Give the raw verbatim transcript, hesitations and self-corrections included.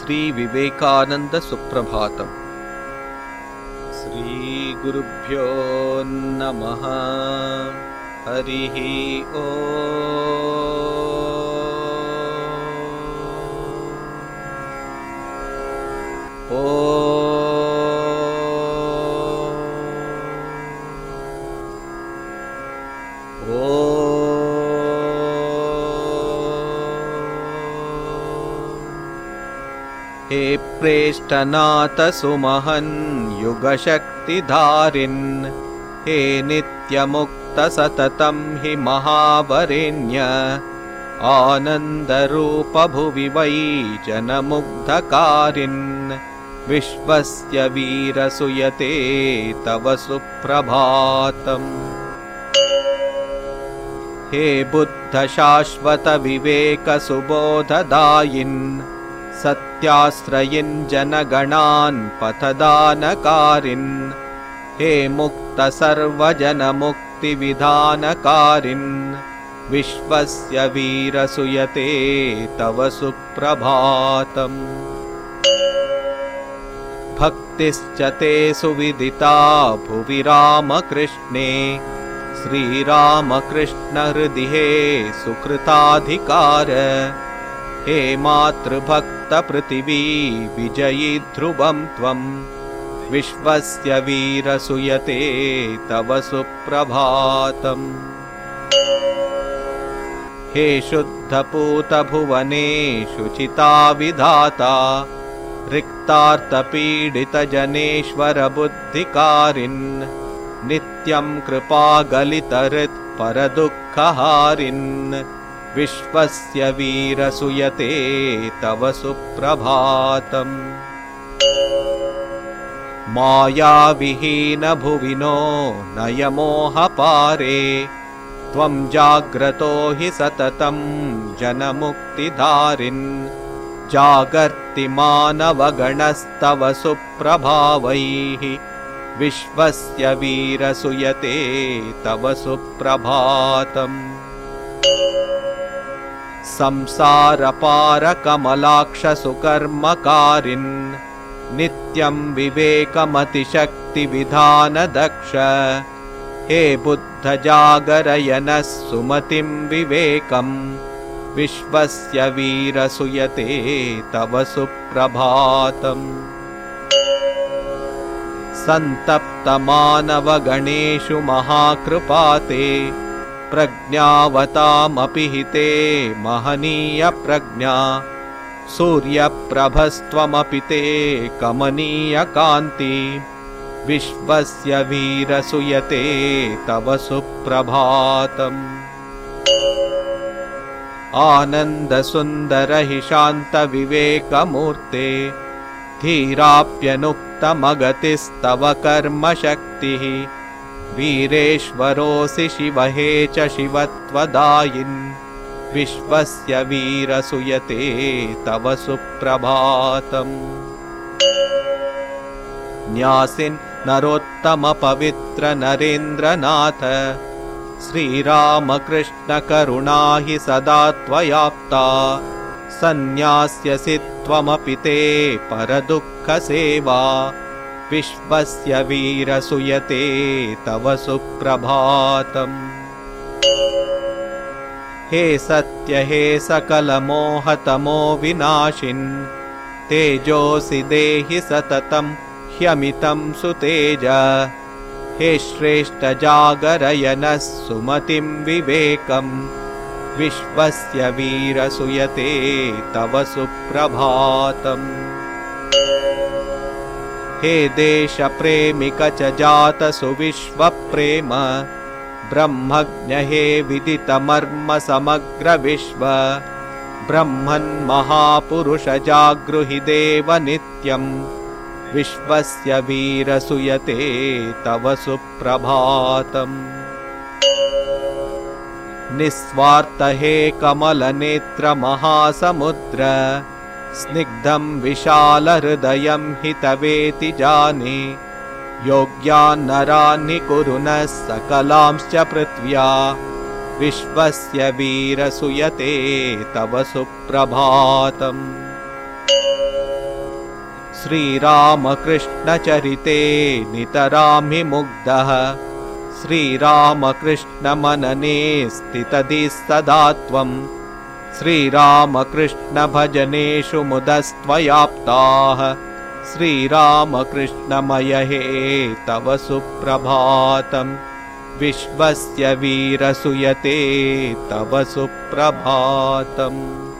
श्री विवेकानंद सुप्रभातम्। श्री गुरुभ्यो नमः। हरिः ओम्। हे प्रेष्ठनाथ सुमहन् युगशक्तिधारिन्, हे नित्यमुक्त सततं हि महावरेण्य, आनन्दरूप भुवि वै जनमुग्धकारिन्, विश्वस्य वीरसुयते तव सुप्रभातम्। हे बुद्ध शाश्वत विवेक सुबोधदायिन्, सत्याश्रयिन् जनगणान् पथदानकारिन्, हे मुक्त सर्वजनमुक्तिविधानकारिन्, विश्वस्य वीरसुयते तव सुप्रभातम्। भक्तिश्च ते सुविदिता भुवि रामकृष्णे, श्रीरामकृष्ण हृदि हे सुकृताधिकार, हे मातृभक्त पृथिवी विजयी ध्रुवं त्वं, विश्वस्य वीरसुयते तव सुप्रभातम्। हे शुद्धपूत भुवने शुचिता विधाता, रिक्तार्तपीडित जनेश्वर बुद्धिकारिन्, नित्यं कृपागलितहृत् परदुःखहारिन्, विश्वस्य वीरसुयते तव सुप्रभातम्। मायाविहीन भुविनो नयमोहपारे, त्वं जाग्रतो हि सततं जनमुक्तिधारिन्, जागर्ति मानवगणस्तव सुप्रभावैः, विश्वस्य वीरसुयते तव सुप्रभातम्। संसारपारकमलाक्ष सुकर्मकारिन्, नित्यं विवेकमतिशक्तिविधानदक्ष, हे बुद्ध जागरयनः सुमतिं विवेकं, विश्वस्य वीरसुयते तव सुप्रभातम्। सन्तप्तमानवगणेषु महाकृपाते, प्रज्ञावतामपि हिते महनीयप्रज्ञा, सूर्यप्रभस्त्वमपि ते कमनीयकान्ति, विश्वस्य वीरसुयते तव सुप्रभातम्। आनन्दसुन्दर हि शान्तविवेकमूर्ते, धीराप्यनुक्तमगतिस्तव कर्मशक्तिः, वीरेश्वरोऽसि शिव हे च शिवत्वदायिन्, विश्वस्य वीरसुयते तव सुप्रभातम्। न्यासिन् नरोत्तम पवित्र नरेन्द्रनाथ, श्रीरामकृष्ण करुणा हि सदा त्वयाप्ता, सन्न्यास्यसि त्वमपि ते परदुःखसेवा, विश्वस्य वीरसुयते तव सुप्रभातम्। हे सत्य हे सकलमोहतमो विनाशिन्, तेजोऽसि देहि सततं ह्यमितं सुतेज, हे श्रेष्ठ जागरयनः सुमतिं विवेकं, विश्वस्य वीरसुयते तव सुप्रभातम्। हे देशप्रेमिक च जात सुविश्वप्रेम, ब्रह्मज्ञ हे विदितमर्म समग्र विश्व, ब्रह्मन् महापुरुष जागृहि देव नित्यं, विश्वस्य वीरसुयते तव सुप्रभातम्। निस्वार्थ हे कमलनेत्र महासमुद्र, स्निग्धं विशालहृदयं हि तवेति जाने, योग्यान् नरान् कुरु नः सकलांश्च पृथ्व्या, विश्वस्य वीरसुयते तव सुप्रभातम्। श्रीरामकृष्णचरिते नितरां हि मुग्धः श्रीरामकृष्णमनने स्थितधिः सदा त्वं श्रीरामकृष्णभजनेषु मुदस्त्वयाप्ताः श्रीरामकृष्णमय हे तव सुप्रभातम् विश्वस्य वीरसुयते तव सुप्रभातम्।